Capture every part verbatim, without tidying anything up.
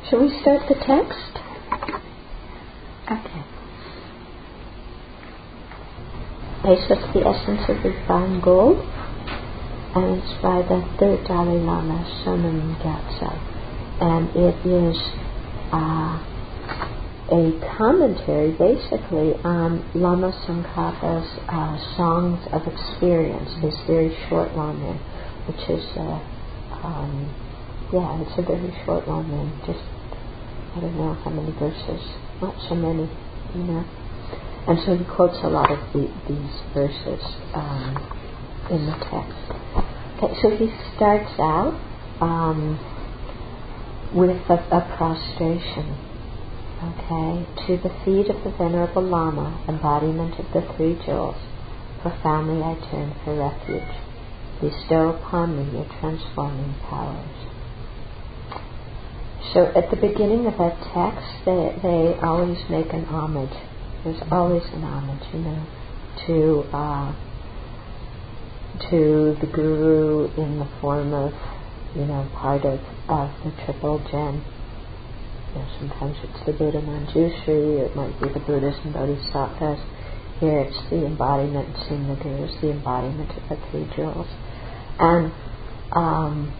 Shall we start the text? Okay. This is the essence of the Divine Gold, and it's by the third Dalai Lama, Sonam Gyatso, and it is uh, a commentary, basically, on Lama Tsongkhapa's uh, Songs of Experience, his very short Lamen, which is, uh, um, yeah, it's a very short Lamen, just, I don't know how many verses, not so many, you know. And so he quotes a lot of the, these verses um, in the text. Okay, so he starts out um, with a, a prostration, okay, to the feet of the Venerable Lama, embodiment of the three jewels. Profoundly I turn for refuge. Bestow upon me your transforming powers. So at the beginning of that text, they, they always make an homage. There's always an homage, you know, to uh, to the Guru in the form of, you know, part of, of the Triple Gem. You know, sometimes it's the Buddha Manjushri, or it might be the Buddhas and Bodhisattvas. Here it's the embodiment, seeing the Guru is the embodiment of the three jewels. And um,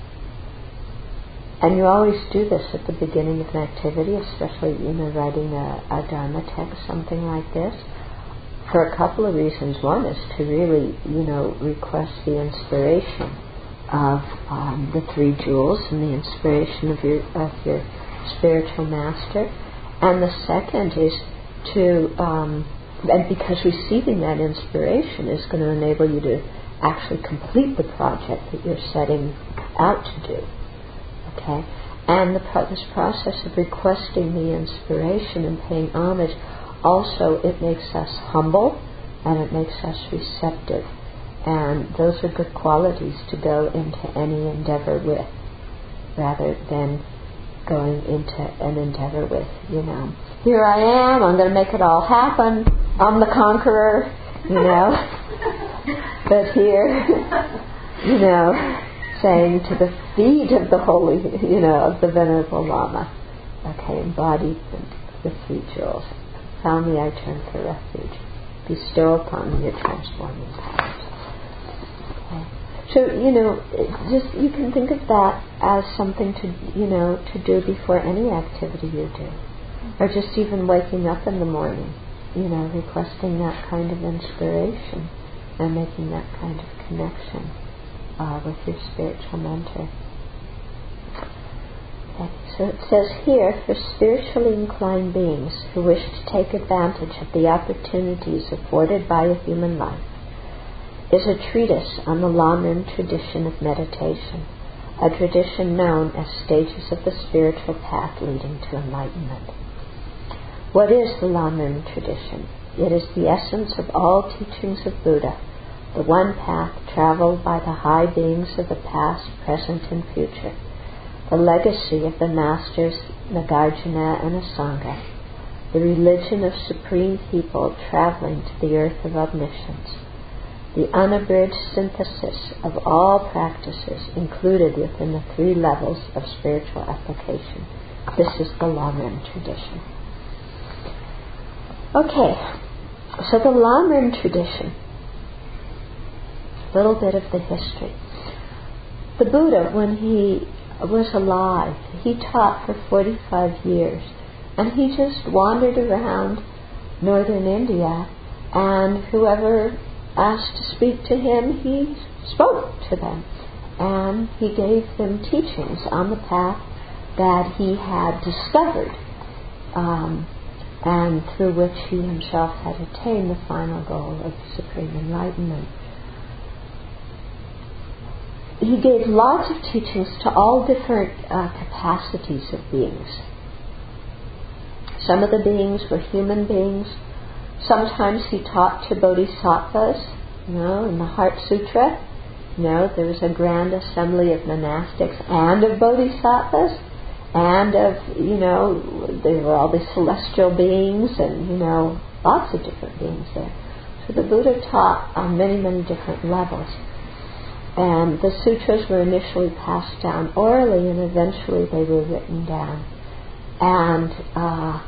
And you always do this at the beginning of an activity, especially, you know, writing a, a Dharma text, something like this, for a couple of reasons. One is to really, you know, request the inspiration of um, the three jewels and the inspiration of your of your spiritual master. And the second is to, um, and because receiving that inspiration is going to enable you to actually complete the project that you're setting out to do. Okay, and the pro- this process of requesting the inspiration and paying homage, also it makes us humble and it makes us receptive, and those are good qualities to go into any endeavor with, rather than going into an endeavor with, you know, here I am, I'm going to make it all happen, I'm the conqueror, you know, but here, you know, saying to the feet of the holy, you know, of the Venerable Lama, okay, embodied the three jewels. Profoundly I turn for refuge. Bestow upon me your transforming powers. Okay. So, you know, just you can think of that as something to, you know, to do before any activity you do, or just even waking up in the morning, you know, requesting that kind of inspiration and making that kind of connection Uh, with your spiritual mentor. Okay. So it says here, for spiritually inclined beings who wish to take advantage of the opportunities afforded by a human life, is a treatise on the Lamen tradition of meditation, a tradition known as Stages of the Spiritual Path Leading to Enlightenment. What is the Lamen tradition? It is the essence of all teachings of Buddha, the one path traveled by the high beings of the past, present, and future, the legacy of the masters Nagarjuna and Asanga, the religion of supreme people traveling to the earth of omniscience, the unabridged synthesis of all practices included within the three levels of spiritual application. This is the Lamen tradition. Okay, so the Lamen tradition, a little bit of the history. The Buddha, when he was alive, he taught for forty-five years, and he just wandered around northern India, and whoever asked to speak to him, he spoke to them, and he gave them teachings on the path that he had discovered, um, and through which he himself had attained the final goal of supreme enlightenment. He gave lots of teachings to all different uh, capacities of beings. Some of the beings were human beings. Sometimes he taught to bodhisattvas, you know, in the Heart Sutra. You know, there was a grand assembly of monastics and of bodhisattvas, and of, you know, there were all these celestial beings and, you know, lots of different beings there. So the Buddha taught on many, many different levels. and the sutras were initially passed down orally, and eventually they were written down. And uh,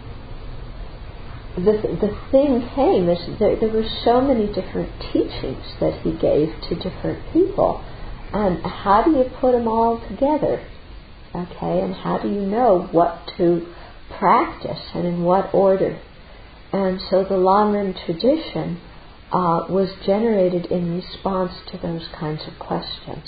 the the thing came is there, there were so many different teachings that he gave to different people, and how do you put them all together? Okay, and how do you know what to practice and in what order? And so the Lamrim tradition uh, was generated in response to those kinds of questions.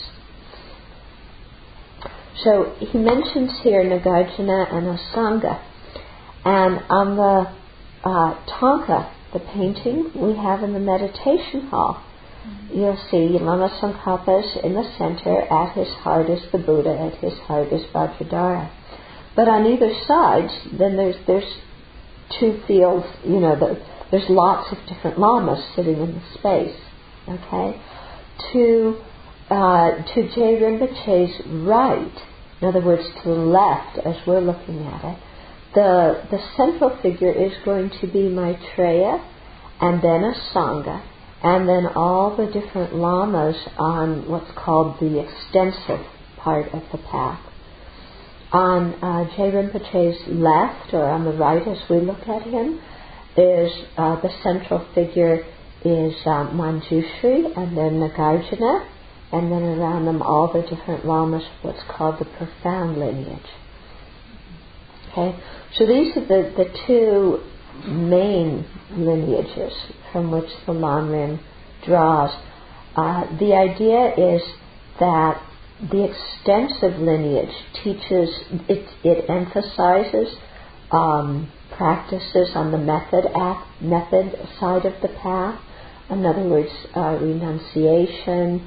So he mentions here Nagarjuna and Asanga, and on the uh, Tonka, the painting we have in the meditation hall, you'll see Lama Tsongkhapa is in the center. At his heart is the Buddha. At his heart is Vajradhara. But on either side, then there's there's two fields. You know, the, there's lots of different lamas sitting in the space. Okay, to uh, to Jay Rinpoche's right, in other words, to the left, as we're looking at it, the the central figure is going to be Maitreya, and then Asanga, and then all the different lamas on what's called the extensive part of the path. On uh, Jay Rinpoche's left, or on the right as we look at him, is uh, the central figure is uh, Manjushri, and then Nagarjuna, and then around them all the different lamas, what's called the profound lineage. Okay, so these are the, the two main lineages from which the Lamrim draws. Uh, the idea is that the extensive lineage teaches, it, it emphasizes um, practices on the method act, method side of the path. In other words, uh, renunciation,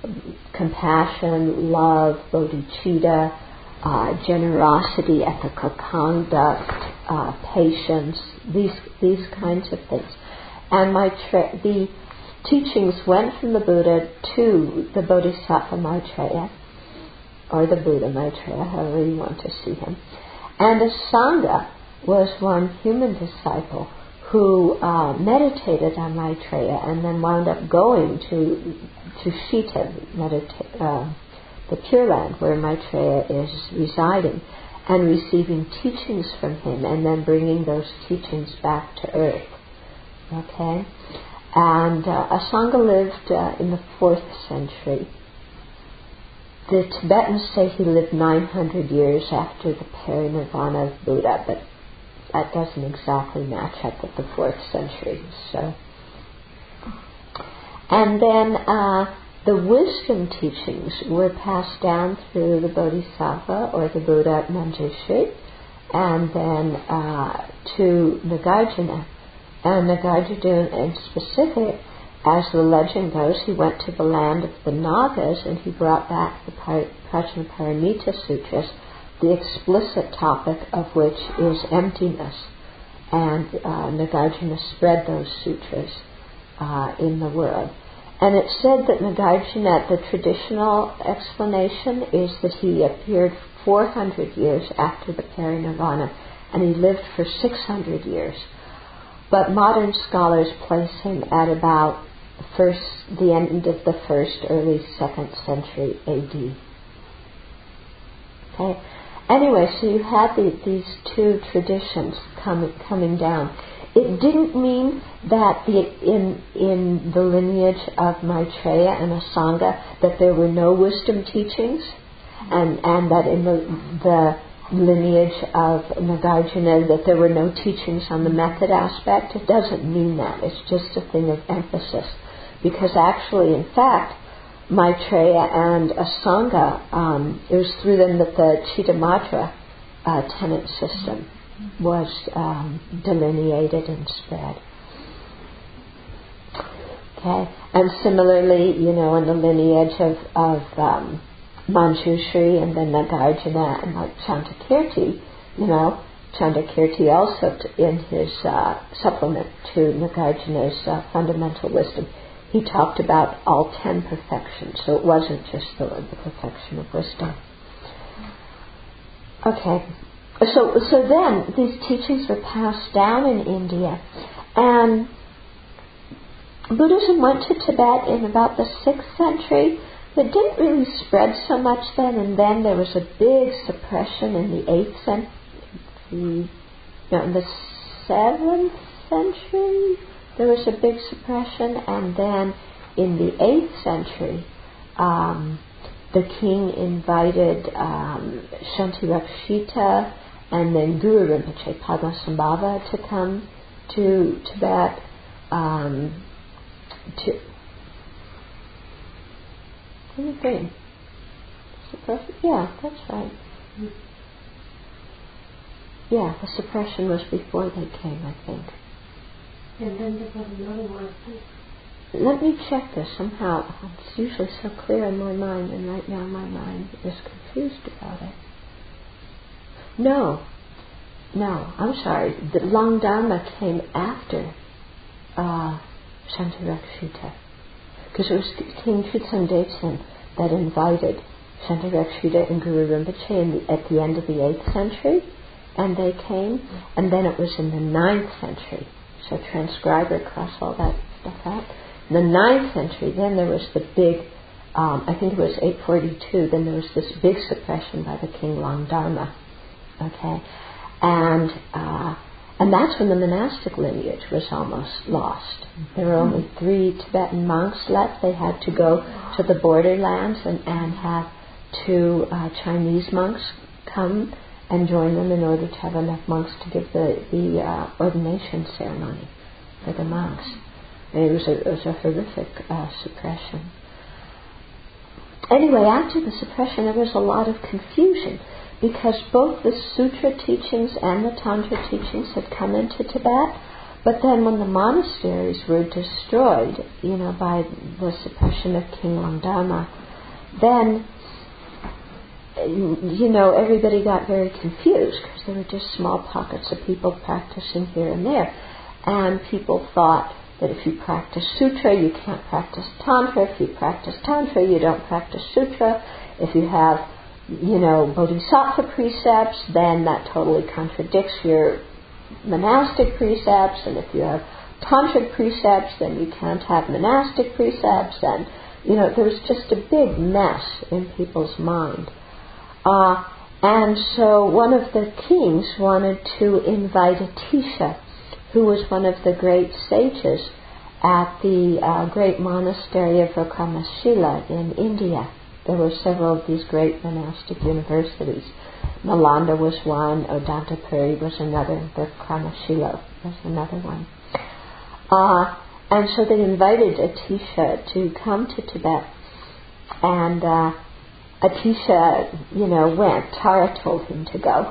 compassion, love, bodhicitta, uh, generosity, ethical conduct, uh, patience, these these kinds of things. And my tra- the teachings went from the Buddha to the Bodhisattva Maitreya, or the Buddha Maitreya, however you want to see him. And Asanga was one human disciple who uh, meditated on Maitreya and then wound up going to to Shita, medita- uh, the Pure Land where Maitreya is residing, and receiving teachings from him and then bringing those teachings back to earth. Okay? And uh, Asanga lived uh, in the fourth century. The Tibetans say he lived nine hundred years after the parinirvana of Buddha, but that doesn't exactly match up with the fourth century. So, and then uh, the wisdom teachings were passed down through the Bodhisattva or the Buddha Manjushri, and then uh, to Nagarjuna. And Nagarjuna, in specific, as the legend goes, he went to the land of the Nagas and he brought back the Prajnaparamita Sutras, the explicit topic of which is emptiness. And uh, Nagarjuna spread those sutras uh, in the world. And it's said that Nagarjuna, the traditional explanation is that he appeared four hundred years after the parinirvana, and he lived for six hundred years. But modern scholars place him at about the first, the end of the first, early second century A D. Okay. Anyway, so you had the, these two traditions coming coming down. It didn't mean that the, in in the lineage of Maitreya and Asanga that there were no wisdom teachings, and and that in the the lineage of Nagarjuna that there were no teachings on the method aspect. It doesn't mean that. It's just a thing of emphasis, because actually, in fact, Maitreya and Asanga, um, it was through them that the Chittamatra uh, tenet system was um, delineated and spread. Okay, and similarly, you know, in the lineage of, of um, Manjushri and then Nagarjuna and like Chantakirti, you know, Chantakirti also t- in his uh, supplement to Nagarjuna's uh, fundamental wisdom, he talked about all ten perfections, so it wasn't just the, the perfection of wisdom. Okay, so so then these teachings were passed down in India, and Buddhism went to Tibet in about the sixth century, it didn't really spread so much then, and then there was a big suppression in the eighth century, no, in the seventh century, there was a big suppression, and then in the eighth century, um, the king invited um, Shantirakshita and then Guru Rinpoche Padmasambhava to come to Tibet. Um, to Let me think. Suppression? Yeah, that's right. Yeah, the suppression was before they came, I think. And then there was another one. Let me check this somehow. It's usually so clear in my mind, and right now my mind is confused about it. No, no, I'm sorry. The Long Dharma came after uh, Shantirakshita, because it was King Chutsang Detsen that invited Shantirakshita and Guru Rinpoche in the, at the end of the eighth century, and they came, and then it was in the ninth century. So transcriber cross all that stuff out. In the ninth century, then there was the big, um, I think it was eight forty-two, then there was this big suppression by the King Long Dharma. Okay? And uh, and that's when the monastic lineage was almost lost. There were only three Tibetan monks left. They had to go to the borderlands and, and have two uh, Chinese monks come and join them in order to have enough monks to give the, the uh, ordination ceremony for the monks. And it was a, it was a horrific uh, suppression. Anyway, after the suppression, there was a lot of confusion because both the sutra teachings and the tantra teachings had come into Tibet, but then when the monasteries were destroyed, you know, by the suppression of King Longdharma, then, you know, everybody got very confused because there were just small pockets of people practicing here and there, and people thought that if you practice sutra, you can't practice tantra. If you practice tantra, you don't practice sutra. If you have, you know, bodhisattva precepts, then that totally contradicts your monastic precepts. And if you have tantric precepts, then you can't have monastic precepts. And, you know, there was just a big mess in people's mind. Uh, and so one of the kings wanted to invite Atisha, who was one of the great sages at the uh, great monastery of Vikramashila in India. There were several of these great monastic universities. Nalanda was one, Odantapuri was another, Vikramashila was another one. Uh, and so they invited Atisha to come to Tibet, and uh, Atisha, you know, went. Tara told him to go.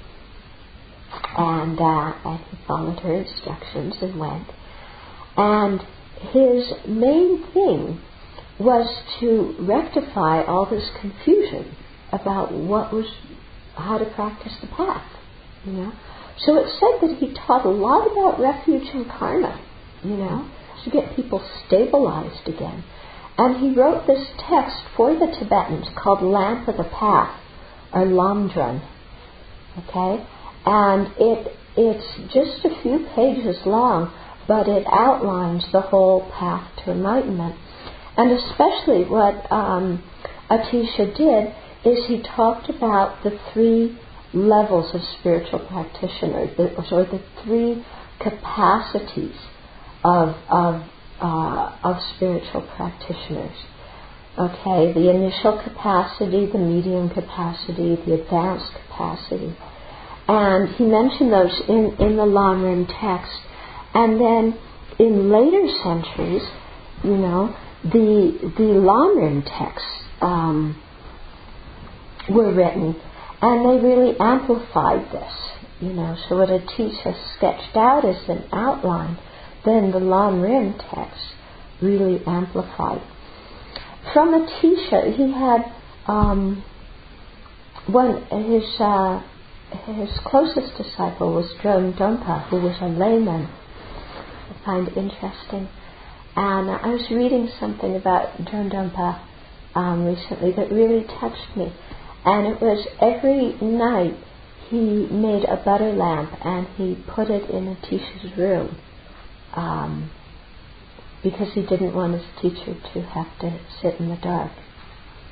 And, uh, and he followed her instructions and went. And his main thing was to rectify all this confusion about what was, how to practice the path, you know. So it said that he taught a lot about refuge and karma, you know, to get people stabilized again. And he wrote this text for the Tibetans called Lamp of the Path, or Lamdran, okay? And it it's just a few pages long, but it outlines the whole path to enlightenment. And especially what um, Atisha did is he talked about the three levels of spiritual practitioners, the, or the three capacities of of uh, of spiritual practitioners. Okay, the initial capacity, the medium capacity, the advanced capacity. And he mentioned those in, in the Lamrim text. And then in later centuries, you know, the the Lamrim texts um, were written, and they really amplified this. You know, so what Atisha sketched out as an outline, then the Lamrim text really amplified. From Atisha, he had um, one his. Uh, His closest disciple was Drone Dompa, who was a layman. I find interesting. And I was reading something about Drone Dompa um, recently that really touched me. And it was every night he made a butter lamp and he put it in Atisha's room um, because he didn't want his teacher to have to sit in the dark.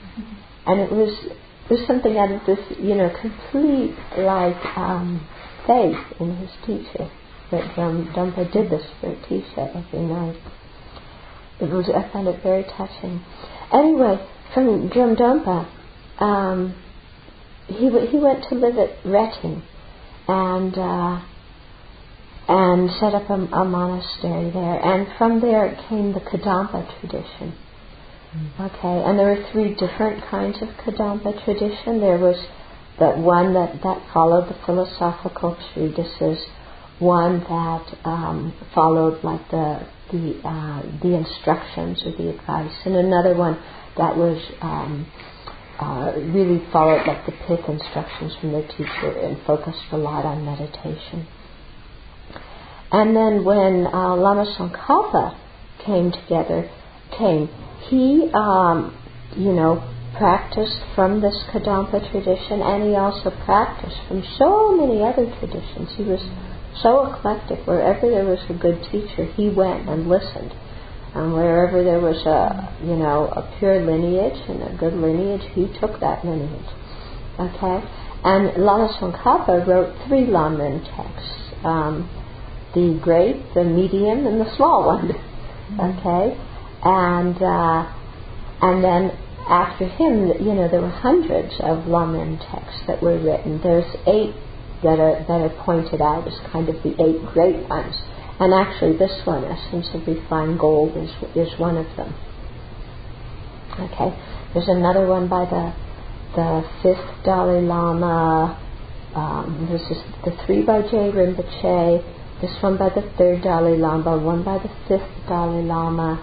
And it was it was something out of this, you know, complete like um, faith in his teacher that Drum Dumpa did this for Tisha every night. It was I found it very touching. Anyway, from Drum Dumpa, um, he w- he went to live at Reting and uh, and set up a, a monastery there. And from there came the Kadampa tradition. Okay, and there were three different kinds of Kadampa tradition. There was the one that, that followed the philosophical treatises, one that um, followed like the the uh, the instructions or the advice, and another one that was um, uh, really followed like the pith instructions from their teacher and focused a lot on meditation. And then when uh, Lama Tsongkhapa came together, came. He, um, you know, practiced from this Kadampa tradition, and he also practiced from so many other traditions. He was so eclectic. Wherever there was a good teacher, he went and listened. And wherever there was a, you know, a pure lineage and a good lineage, he took that lineage. Okay? And Lama Tsongkhapa wrote three Lamrim texts. Um, the great, the medium, and the small one. Okay? And uh, and then after him, you know, there were hundreds of Lamrim texts that were written. There's eight that are that are pointed out as kind of the eight great ones. And actually, this one, Essence of Refined Gold, is is one of them. Okay, there's another one by the the fifth Dalai Lama. Um, this is the three by J Rinpoche. This one by the third Dalai Lama. One by the fifth Dalai Lama.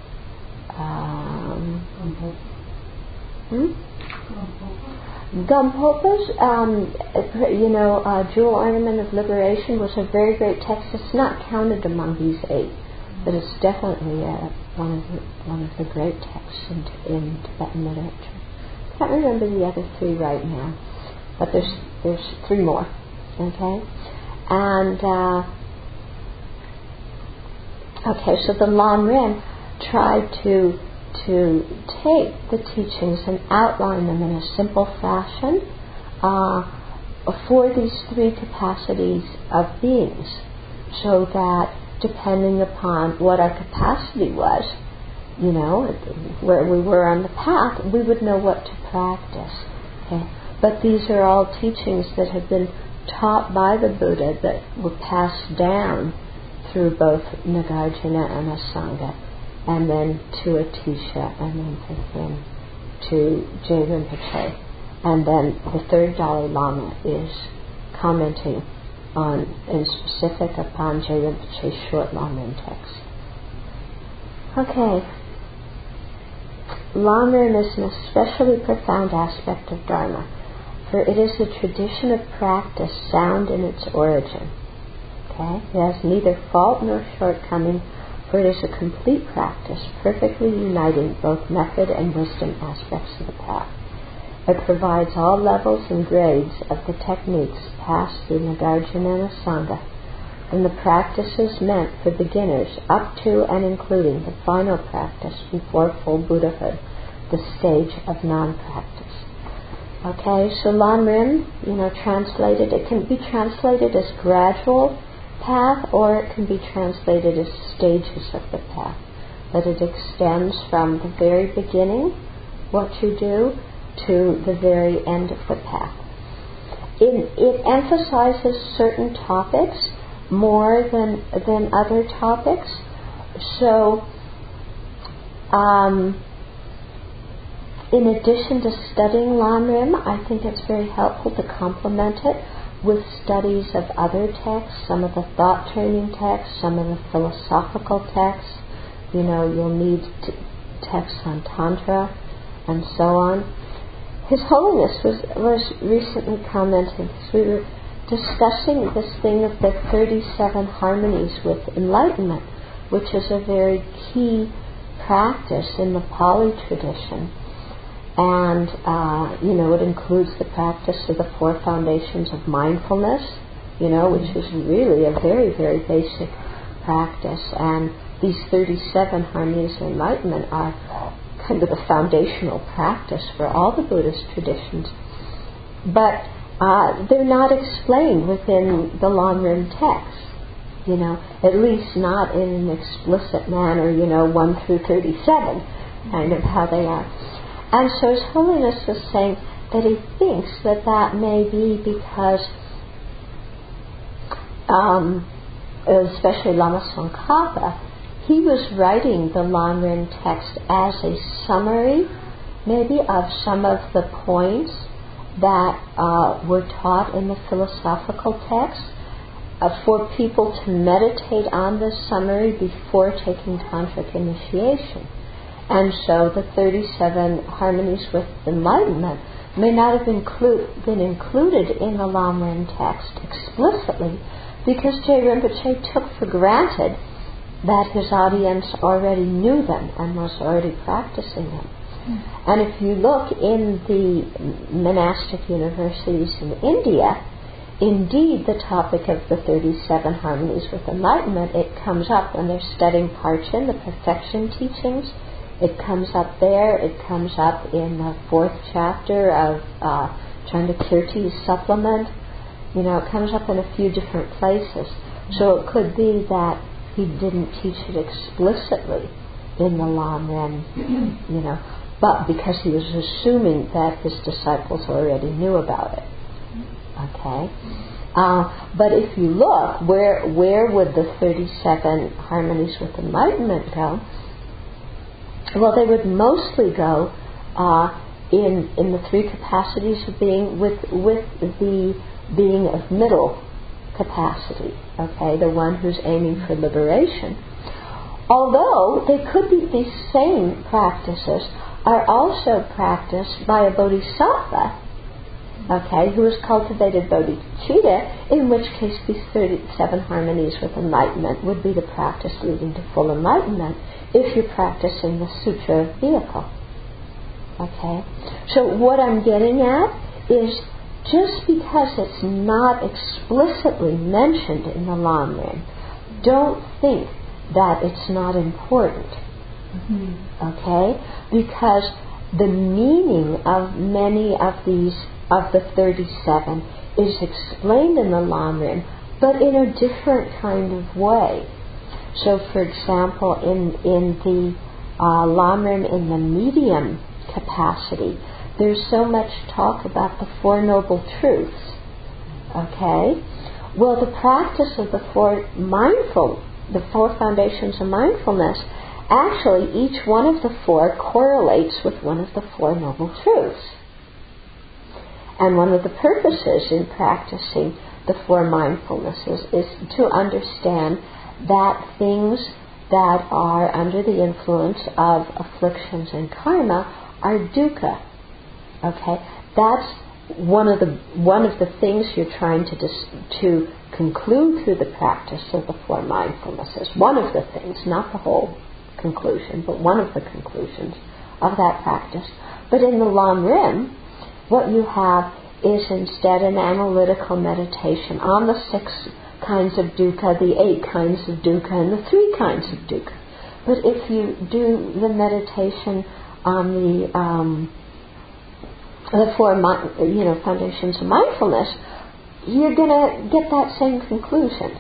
Um, hmm? Gampopa's, um, you know, uh, Jewel Ornament of Liberation was a very great text. It's not counted among these eight, but it's definitely uh, one of the one of the great texts in, in Tibetan literature. Can't remember the other three right now, but there's there's three more. Okay, and uh, okay, so the Lamrim tried to to take the teachings and outline them in a simple fashion uh, for these three capacities of beings, so that depending upon what our capacity was, you know, where we were on the path, we would know what to practice. Okay? But these are all teachings that have been taught by the Buddha that were passed down through both Nagarjuna and Asanga, and then to Atisha, and then to him, to J Rinpoche. And then the third Dalai Lama is commenting on, in specific upon J Rinpoche's short Lamrim text. Okay. Lamrim is an especially profound aspect of Dharma, for it is a tradition of practice sound in its origin. Okay? It has neither fault nor shortcoming, for it is a complete practice, perfectly uniting both method and wisdom aspects of the path. It provides all levels and grades of the techniques passed through Nagarjuna and Asanga, from the practices meant for beginners up to and including the final practice before full Buddhahood, the stage of non-practice. Okay, so Lamrim, you know, translated, it can be translated as gradual path, or it can be translated as stages of the path. That it extends from the very beginning, what you do, to the very end of the path. It, it emphasizes certain topics more than than other topics. So, um, in addition to studying Lamrim, I think it's very helpful to complement it with studies of other texts, some of the thought-training texts, some of the philosophical texts. You know, you'll need t- texts on Tantra and so on. His Holiness was, was recently commenting, because we were discussing this thing of the thirty-seven harmonies with enlightenment, which is a very key practice in the Pali tradition. And, uh, you know, it includes the practice of the four foundations of mindfulness, you know, which is really a very, very basic practice. And these thirty-seven harmonies of enlightenment are kind of the foundational practice for all the Buddhist traditions. But uh, they're not explained within the Lamrim text, you know, at least not in an explicit manner, you know, one through thirty-seven, kind of how they are. And so His Holiness was saying that he thinks that that may be because, um, especially Lama Tsongkhapa, he was writing the Lamrim text as a summary, maybe, of some of the points that uh, were taught in the philosophical text, uh, for people to meditate on this summary before taking tantric initiation. And so the thirty-seven harmonies with enlightenment may not have include, been included in the Lamrim text explicitly, because Je Rinpoche took for granted that his audience already knew them and was already practicing them. Mm. And if you look in the monastic universities in India, indeed the topic of the thirty-seven harmonies with enlightenment, it comes up when they're studying Parchen, the perfection teachings. It comes up there. It comes up in the fourth chapter of uh, Chandakirti's supplement. You know, it comes up in a few different places. So it could be that he didn't teach it explicitly in the Lamrim, you know, but because he was assuming that his disciples already knew about it. Okay? Uh, but if you look, where where would the thirty-seven harmonies with enlightenment go? Well, they would mostly go uh, in in the three capacities of being, with with the being of middle capacity, okay, the one who's aiming for liberation. Although they could be, these same practices are also practiced by a bodhisattva, okay, who has cultivated bodhicitta, in which case these thirty-seven harmonies with enlightenment would be the practice leading to full enlightenment if you're practicing the sutra vehicle. Okay? So what I'm getting at is, just because it's not explicitly mentioned in the Lamrim, don't think that it's not important. Mm-hmm. Okay? Because the meaning of many of these, of the thirty-seven, is explained in the Lamrim, but in a different kind of way. So, for example, in, in the uh, Lamrim in the medium capacity, there's so much talk about the Four Noble Truths. Okay? Well, the practice of the four mindful, the four foundations of mindfulness, actually each one of the four correlates with one of the Four Noble Truths. And one of the purposes in practicing the four mindfulnesses is to understand that things that are under the influence of afflictions and karma are dukkha. Okay, that's one of the one of the things you're trying to dis, to conclude through the practice of the four mindfulnesses. One of the things, not the whole conclusion, but one of the conclusions of that practice. But in the Lamrim, what you have is instead an analytical meditation on the six kinds of dukkha, the eight kinds of dukkha, and the three kinds of dukkha. But if you do the meditation on the um, the four, you know, foundations of mindfulness, you're going to get that same conclusion.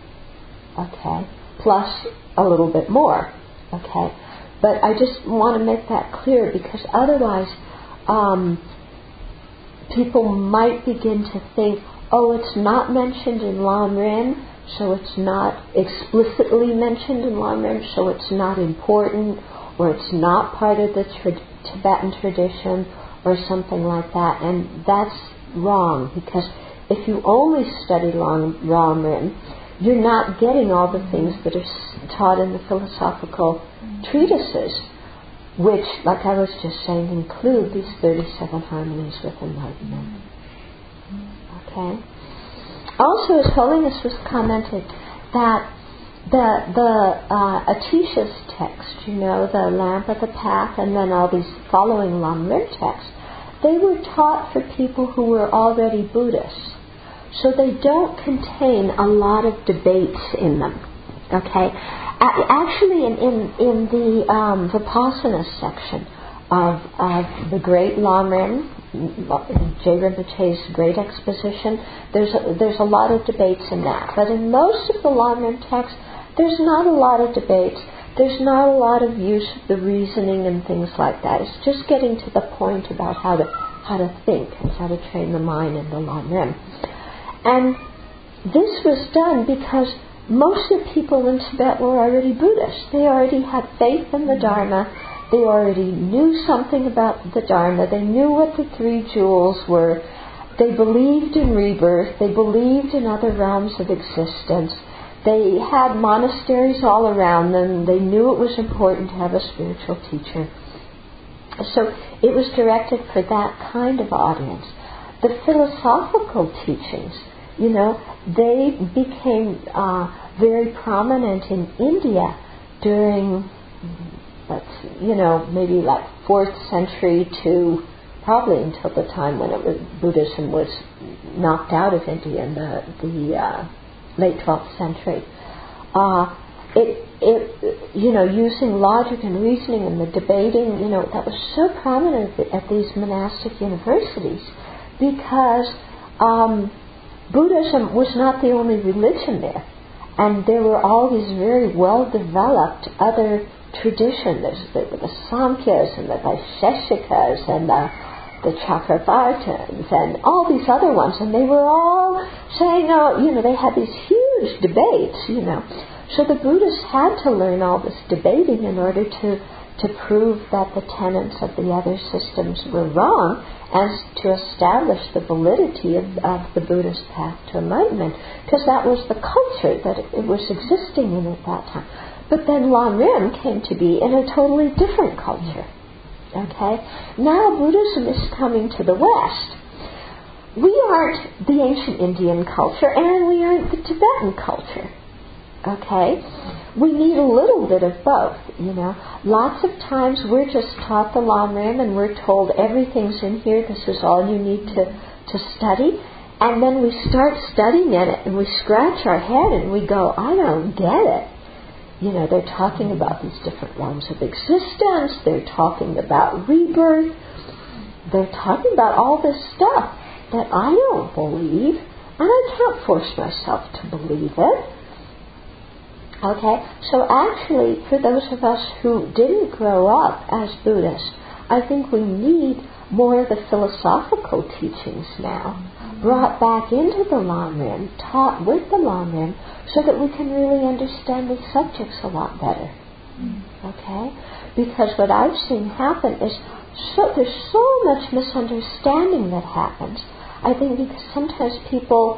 Okay, plus a little bit more. Okay, but I just want to make that clear, because otherwise, um, people might begin to think, oh, it's not mentioned in Lamrim, so it's not explicitly mentioned in Lamrim, so it's not important, or it's not part of the tra- Tibetan tradition, or something like that. And that's wrong, because if you only study Lamrim, you're not getting all the things that are taught in the philosophical treatises, which, like I was just saying, include these thirty-seven harmonies with enlightenment. Okay? Also, His Holiness was commenting that the the uh, Atisha's text, you know, the Lamp of the Path, and then all these following Lamrim texts, they were taught for people who were already Buddhists. So they don't contain a lot of debates in them. Okay? Actually, in, in, in the um, Vipassana section, of, of the great Lamrim, J. Rinpoche's great exposition. There's a, there's a lot of debates in that. But in most of the Lamrim texts, there's not a lot of debates. There's not a lot of use of the reasoning and things like that. It's just getting to the point about how to how to think and how to train the mind in the Lamrim. And this was done because most of the people in Tibet were already Buddhists. They already had faith in the Dharma. They already knew something about the Dharma. They knew what the three jewels were. They believed in rebirth. They believed in other realms of existence. They had monasteries all around them. They knew it was important to have a spiritual teacher. So it was directed for that kind of audience. The philosophical teachings, you know, they became uh, very prominent in India during, let's, you know, maybe like fourth century to probably until the time when it was, Buddhism was knocked out of India in the, the uh, late twelfth century. Uh, it, it, you know, using logic and reasoning and the debating, you know, that was so prominent at these monastic universities because um, Buddhism was not the only religion there. And there were all these very well-developed other traditions. There were the Samkhyas and the Vaisheshikas and the the Chakravartins and all these other ones, and they were all saying, oh, you know, they had these huge debates, you know. So the Buddhists had to learn all this debating in order to, to prove that the tenets of the other systems were wrong and to establish the validity of, of the Buddhist path to enlightenment, because that was the culture that it, it was existing in at that time. But then Lamrim came to be in a totally different culture. Okay? Now Buddhism is coming to the West. We aren't the ancient Indian culture and we aren't the Tibetan culture. Okay? We need a little bit of both, you know. Lots of times we're just taught the Lamrim and we're told everything's in here, this is all you need to, to study. And then we start studying it and we scratch our head and we go, I don't get it. You know, they're talking about these different realms of existence. They're talking about rebirth. They're talking about all this stuff that I don't believe, and I can't force myself to believe it. Okay? So actually, for those of us who didn't grow up as Buddhists, I think we need more of the philosophical teachings now, brought back into the Lamrim, taught with the Lamrim, so that we can really understand these subjects a lot better. Mm. Okay? Because what I've seen happen is so, there's so much misunderstanding that happens. I think because sometimes people,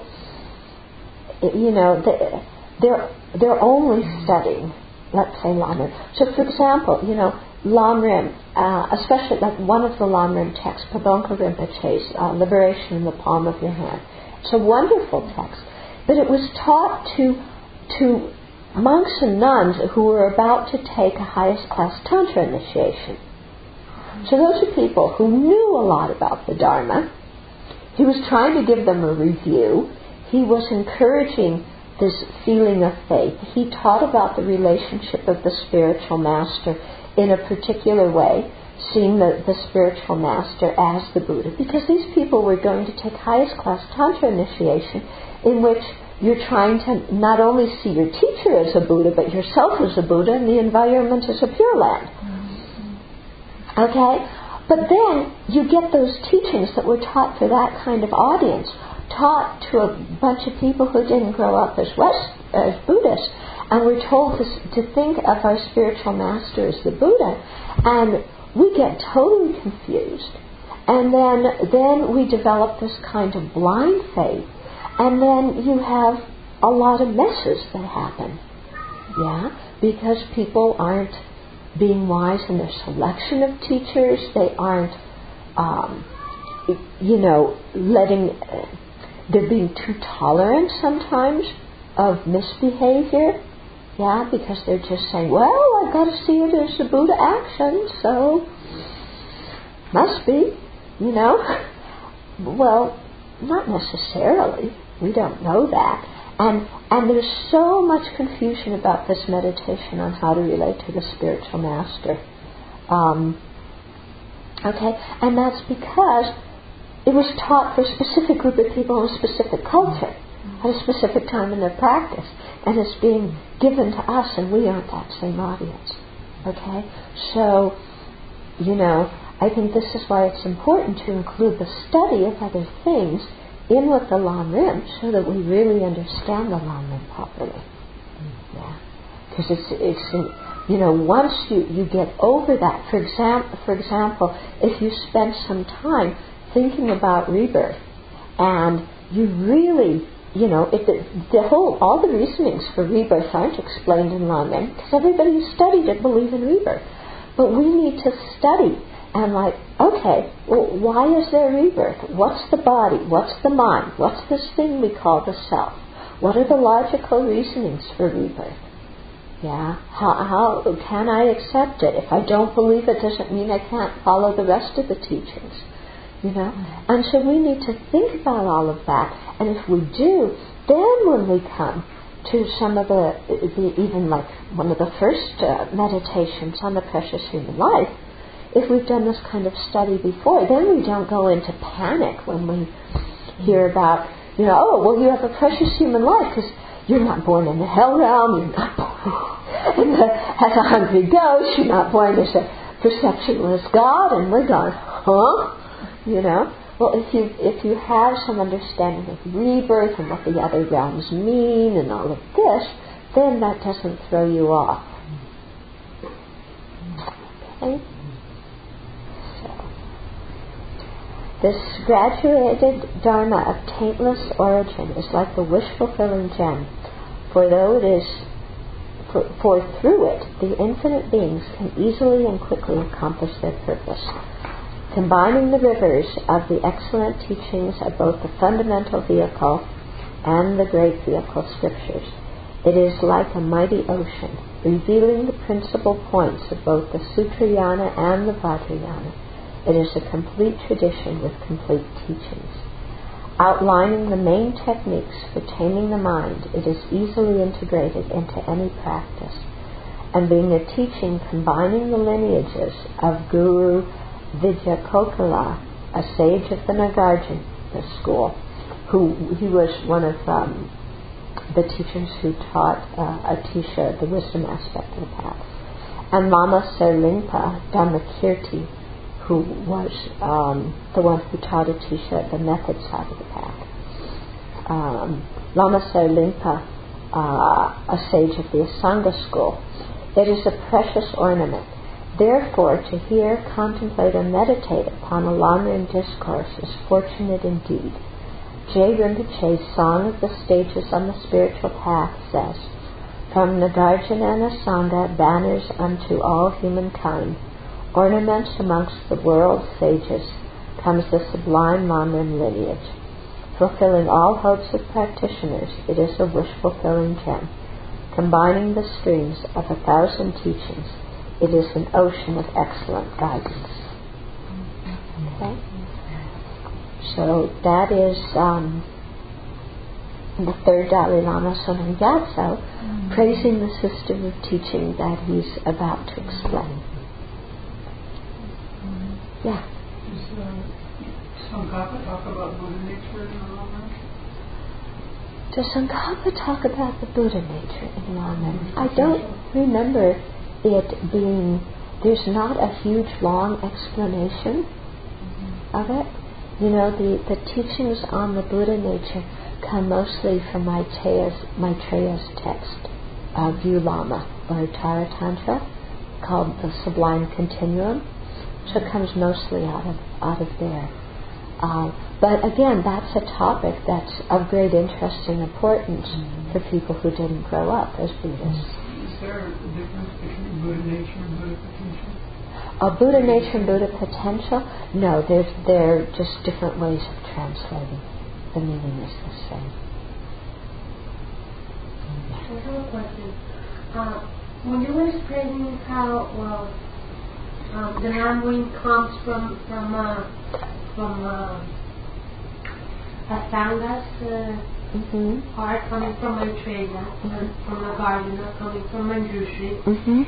you know, they, they're they're only studying, let's say, Lamrim. So, for example, you know, Lamrim, uh, especially like one of the Lamrim texts, Pabonka Rinpoche's uh, Liberation in the Palm of Your Hand. It's a wonderful text. But it was taught to to monks and nuns who were about to take a highest class Tantra initiation. So those are people who knew a lot about the Dharma. He was trying to give them a review. He was encouraging this feeling of faith. He taught about the relationship of the spiritual master in a particular way, seeing the, the spiritual master as the Buddha, because these people were going to take highest class Tantra initiation in which you're trying to not only see your teacher as a Buddha, but yourself as a Buddha and the environment as a Pure Land. Mm-hmm. Okay? But then you get those teachings that were taught for that kind of audience, taught to a bunch of people who didn't grow up as West, as Buddhists, and we're told to, to think of our spiritual master as the Buddha, and we get totally confused. And then, then we develop this kind of blind faith. And then you have a lot of messes that happen, yeah, because people aren't being wise in their selection of teachers. They aren't, um, you know, letting, uh, they're being too tolerant sometimes of misbehavior, yeah, because they're just saying, well, I've got to see it as a Buddha action, so must be, you know. Well, not necessarily. We don't know that. And and there's so much confusion about this meditation on how to relate to the spiritual master. Um, Okay? And that's because it was taught for a specific group of people in a specific culture at a specific time in their practice. And it's being given to us, and we aren't that same audience. Okay? So, you know, I think this is why it's important to include the study of other things in with the Lam Rim so that we really understand the Lam Rim properly. Yeah. Because it's, it's, you know, once you, you get over that, for, exam, for example, if you spend some time thinking about rebirth and you really, you know, if the, the whole, all the reasonings for rebirth aren't explained in Lam Rim because everybody who studied it believed in rebirth. But we need to study and like, okay, well, why is there rebirth? What's the body? What's the mind? What's this thing we call the self? What are the logical reasonings for rebirth? Yeah, how, how can I accept it? If I don't believe it, doesn't mean I can't follow the rest of the teachings. You know? And so we need to think about all of that. And if we do, then when we come to some of the, the even like one of the first uh, meditations on the precious human life, if we've done this kind of study before, then we don't go into panic when we hear about, you know, oh, well, you have a precious human life because you're not born in the hell realm, you're not born in the, as a hungry ghost, you're not born as a perceptionless God, and we're going, huh? You know? Well, if you if you have some understanding of rebirth and what the other realms mean and all of this, then that doesn't throw you off. Okay? This graduated Dharma of taintless origin is like the wish-fulfilling gem, for though it is, for, for through it the infinite beings can easily and quickly accomplish their purpose. Combining the rivers of the excellent teachings of both the fundamental vehicle and the great vehicle scriptures, it is like a mighty ocean, revealing the principal points of both the Sutrayana and the Vajrayana. It is a complete tradition with complete teachings. Outlining the main techniques for taming the mind, it is easily integrated into any practice. And being a teaching combining the lineages of Guru Vidyakokala, a sage of the Nagarjuna school, who he was one of um, the teachers who taught uh, Atisha the wisdom aspect of the path, and Lama Serlingpa Dhammakirti, who was um, the one who taught Atisha the method side of the path. Um, Lama Serlingpa, uh, a sage of the Asanga school. It is a precious ornament. Therefore, to hear, contemplate, or meditate upon a Lam Rim discourse is fortunate indeed. J. Rinpoche's Song of the Stages on the Spiritual Path says, from Nagarjuna and Asanga, banners unto all humankind, ornaments amongst the world's sages, comes the sublime Lam Rim lineage. Fulfilling all hopes of practitioners, it is a wish-fulfilling gem. Combining the streams of a thousand teachings, it is an ocean of excellent guidance. Okay? So that is um, the third Dalai Lama, Sonam Gyatso, mm-hmm. praising the system of teaching that he's about to explain. Mm-hmm. Yeah. Does uh, Tsongkhapa talk about Buddha nature in the Lam Rim? Does Tsongkhapa talk about the Buddha nature in Lam Rim? I don't remember it being, there's not a huge long explanation mm-hmm. of it. You know, the, the teachings on the Buddha nature come mostly from Maitreya's, Maitreya's text, uh, View Lama, or Tara Tantra, called The Sublime Continuum. So it comes mostly out of out of there. Uh, but again, that's a topic that's of great interest and importance mm-hmm. for people who didn't grow up as Buddhists. Is there a difference between Buddha nature and Buddha potential? A Buddha nature and Buddha potential? No, they're, they're just different ways of translating. The meaning is the same. I have a question. Uh, when you were explaining how, well, um, the Lam Rim comes from from uh, from uh, Asanga's uh, mm-hmm. part coming from Maitreya, mm-hmm. from Nagarjuna coming from Manjushri. Mm-hmm.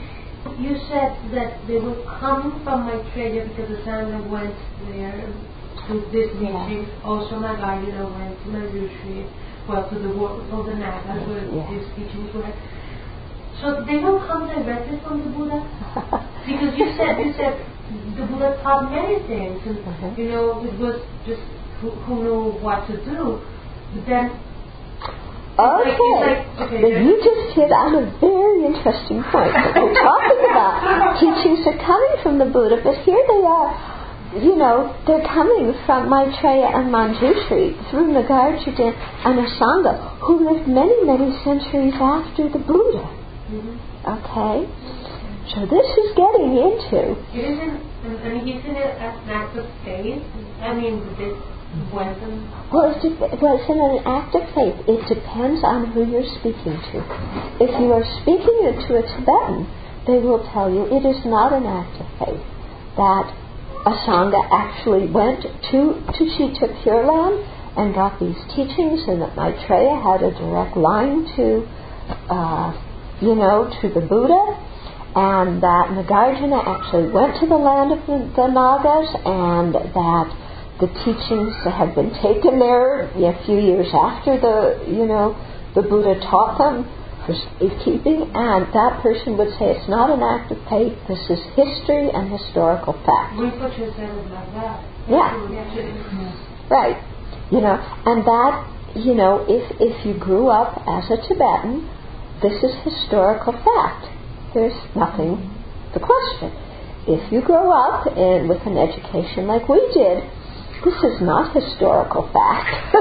You said that they were coming from Maitreya because the Sangha went there to this teaching. Yeah. Also, Nagarjuna went to Manjushri, well, to the world of the Nagas where yeah. these teachings were. So they don't come directly from the Buddha? Because you said you said the Buddha taught many things, and uh-huh. you know, it was just who, who knew what to do. But then Okay, like, okay but you just hit on a very interesting point. We're talking about teachings are coming from the Buddha, but here they are, you know, they're coming from Maitreya and Manjushri through Nagarjuna and Asanga, who lived many, many centuries after the Buddha. Mm-hmm. Okay? So this is getting into... It isn't, I mean, isn't it an act of faith? I mean, this... Well, it's, de- well, it's in an act of faith. It depends on who you're speaking to. If you are speaking to a Tibetan, they will tell you it is not an act of faith that Asanga actually went to, to she took Pure Land and got these teachings, and that Maitreya had a direct line to, uh, you know, to the Buddha, and that Nagarjuna actually went to the land of the, the Nagas, and that the teachings had been taken there a few years after the, you know, the Buddha taught them for safekeeping, and that person would say it's not an act of faith, this is history and historical fact. Rinpoche said it like that. Yeah. Right. You know, and that, you know, if, if you grew up as a Tibetan, this is historical fact. There's nothing to question. If you grow up in, with an education like we did, this is not historical fact.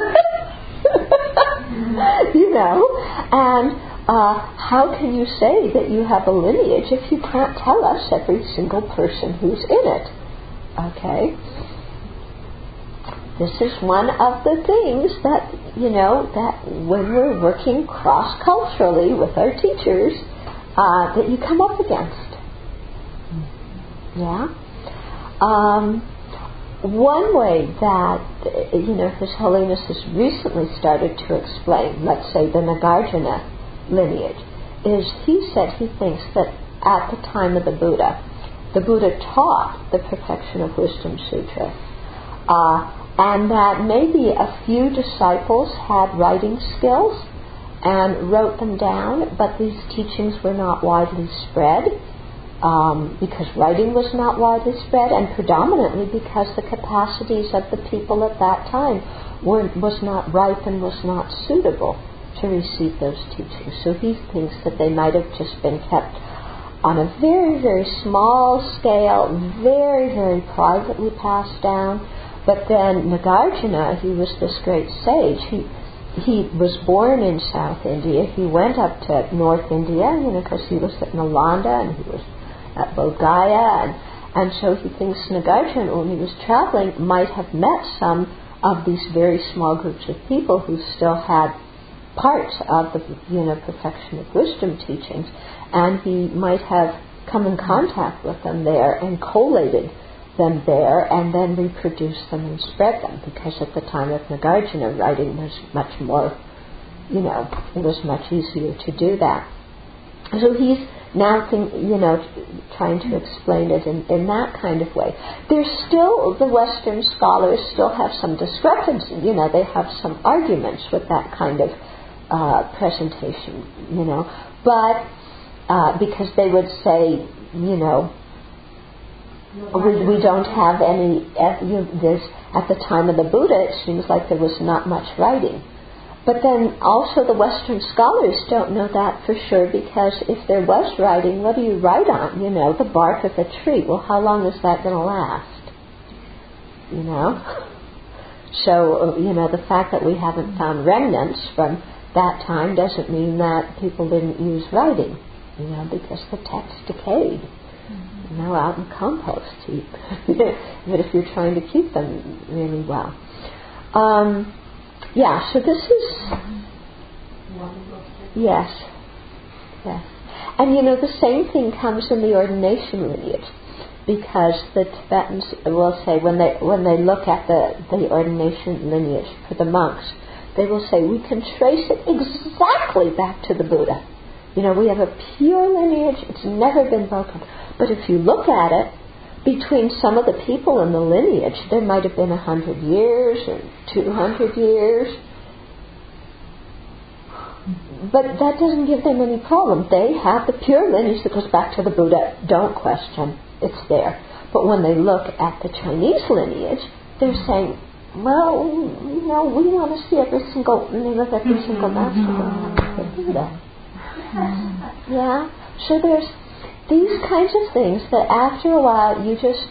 You know, and uh, how can you say that you have a lineage if you can't tell us every single person who's in it? Okay? This is one of the things that, you know, that when we're working cross-culturally with our teachers, uh, that you come up against. Yeah? Um... One way that, you know, His Holiness has recently started to explain, let's say, the Nagarjuna lineage, is he said he thinks that at the time of the Buddha, the Buddha taught the Perfection of Wisdom Sutra, uh, and that maybe a few disciples had writing skills and wrote them down, but these teachings were not widely spread. Um, because writing was not widely spread, and predominantly because the capacities of the people at that time were, was not ripe and was not suitable to receive those teachings. So he thinks that they might have just been kept on a very, very small scale, very, very privately passed down. But then Nagarjuna, he was this great sage. He he was born in South India. He went up to North India, you know, because he was at Nalanda and he was at Bodh Gaya, and, and so he thinks Nagarjuna, when he was traveling, might have met some of these very small groups of people who still had parts of the, you know, Perfection of Wisdom teachings, and he might have come in contact with them there and collated them there and then reproduced them and spread them, because at the time of Nagarjuna, writing was much more, you know, it was much easier to do that. So he's now, think, you know, trying to explain it in, in that kind of way. There's still, the Western scholars still have some discrepancy, you know, they have some arguments with that kind of uh, presentation, you know, but uh, because they would say, you know, we, we don't have any, at, you know, this, at the time of the Buddha, it seems like there was not much writing. But then also the Western scholars don't know that for sure, because if there was writing, what do you write on? You know, the bark of a tree. Well, how long is that going to last? You know? So, you know, the fact that we haven't found remnants from that time doesn't mean that people didn't use writing, you know, because the text decayed. You know, out in compost heap. But if you're trying to keep them really well. Um... Yeah, so this is, yes, yes. And you know, the same thing comes in the ordination lineage, because the Tibetans will say, when they when they look at the, the ordination lineage for the monks, they will say, we can trace it exactly back to the Buddha. You know, we have a pure lineage. It's never been broken. But if you look at it, between some of the people in the lineage, there might have been a hundred years or two hundred years. But that doesn't give them any problem. They have the pure lineage that goes back to the Buddha. Don't question. It's there. But when they look at the Chinese lineage, they're saying, well, you know, we want to see every single, and they look at every single master of the Buddha. Yeah? So there's these kinds of things that after a while you just...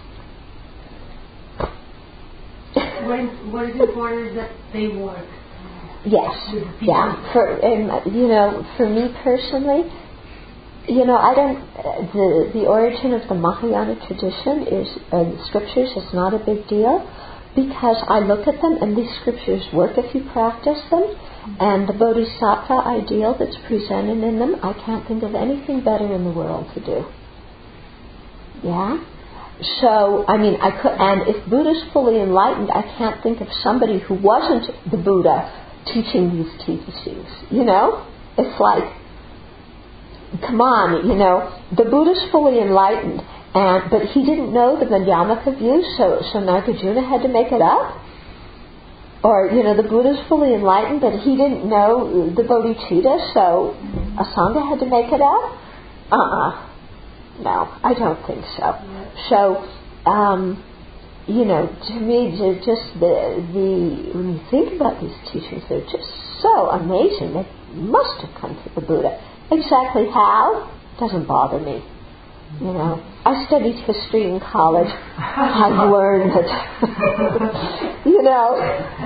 What is, what is important is that they work. Yes, yeah. For um, you know, for me personally, you know, I don't. Uh, the the origin of the Mahayana tradition is uh, the scriptures is not a big deal, because I look at them and these scriptures work if you practice them, and the bodhisattva ideal that's presented in them, I can't think of anything better in the world to do. Yeah. So, I mean, I could, and if Buddha's fully enlightened, I can't think of somebody who wasn't the Buddha teaching these teachings, you know? It's like, come on, you know, the Buddha's fully enlightened, and but he didn't know the Madhyamaka view, so, so Nagarjuna had to make it up? Or, you know, the Buddha's fully enlightened, but he didn't know the Bodhicitta, so Asanga had to make it up? Uh-uh. No, I don't think so. So, um... you know, to me, just the, the, when you think about these teachings, they're just so amazing. They must have come from the Buddha. Exactly how? Doesn't bother me. You know, I studied history in college. I've learned it. You know?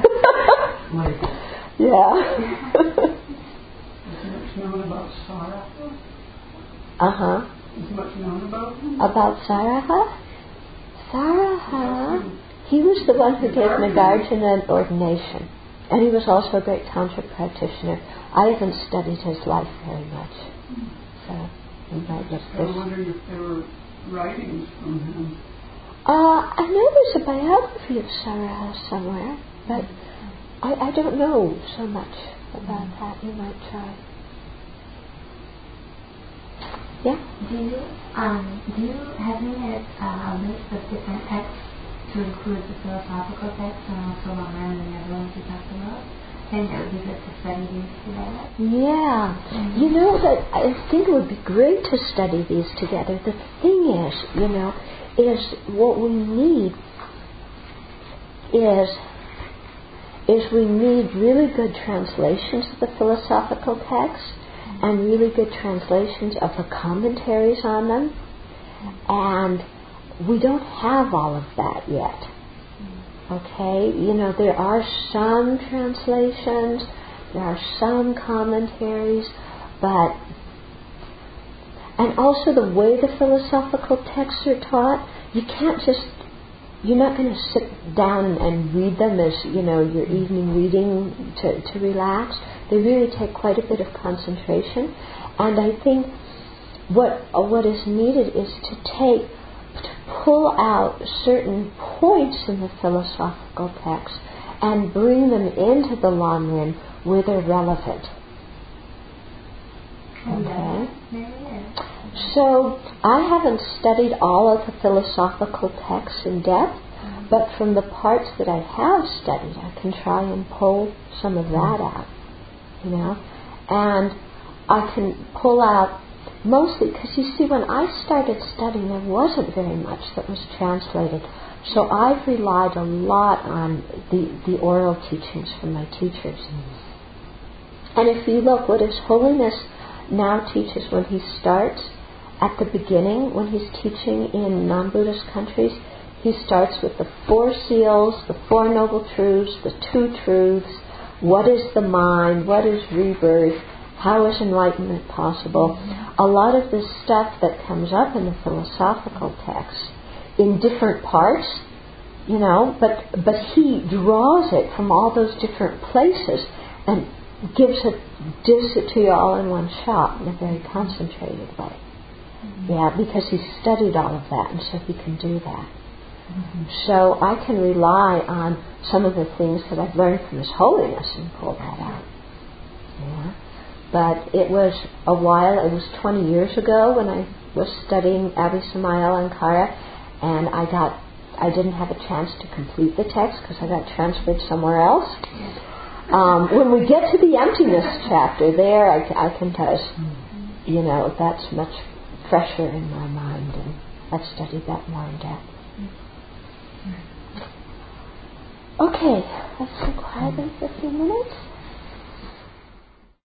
Yeah. Is much known about Saraha? Uh-huh. Is much known about him? About Saraha? Saraha, he was the one who gave Nagarjuna an ordination, and he was also a great tantric practitioner. I haven't studied his life very much, so you might look I was wondering if there were writings from him. Uh, I know there's a biography of Saraha somewhere, but I, I don't know so much about that. You might try. Yeah. Do you um do you have you made uh, a list of different texts to include the philosophical texts and also Lamrim and the other ones you talked about? I think it would be good to study these together. Yeah. Mm-hmm. You know that I think it would be great to study these together. The thing is, you know, is what we need is is we need really good translations of the philosophical texts, and really good translations of the commentaries on them. And we don't have all of that yet. Okay? You know, there are some translations, there are some commentaries, but... And also the way the philosophical texts are taught, you can't just... You're not going to sit down and read them as, you know, your evening reading to, to relax. They really take quite a bit of concentration. And I think what what is needed is to take, to pull out certain points in the philosophical text and bring them into the Lamrim where they're relevant. Okay? So, I haven't studied all of the philosophical texts in depth, but from the parts that I have studied, I can try and pull some of that out, you know. And I can pull out mostly, because you see, when I started studying, there wasn't very much that was translated. So I've relied a lot on the, the oral teachings from my teachers. And if you look, what His Holiness now teaches when he starts, at the beginning, when he's teaching in non-Buddhist countries, he starts with the four seals, the four noble truths, the two truths, what is the mind, what is rebirth, how is enlightenment possible. A lot of this stuff that comes up in the philosophical texts in different parts, you know, but but he draws it from all those different places and gives it, gives it to you all in one shot in a very concentrated way. Mm-hmm. Yeah, because he's studied all of that, and so he can do that. Mm-hmm. So I can rely on some of the things that I've learned from His Holiness and pull that out. Yeah. but it was a while, it was twenty years ago when I was studying Abhisamaya Alankara, and I got, I didn't have a chance to complete the text because I got transferred somewhere else. Um, when we get to the emptiness chapter, there I, I can tell us, you know, that's much fresher in my mind, and I've studied that more in depth. Okay, let's sit quietly for a few minutes.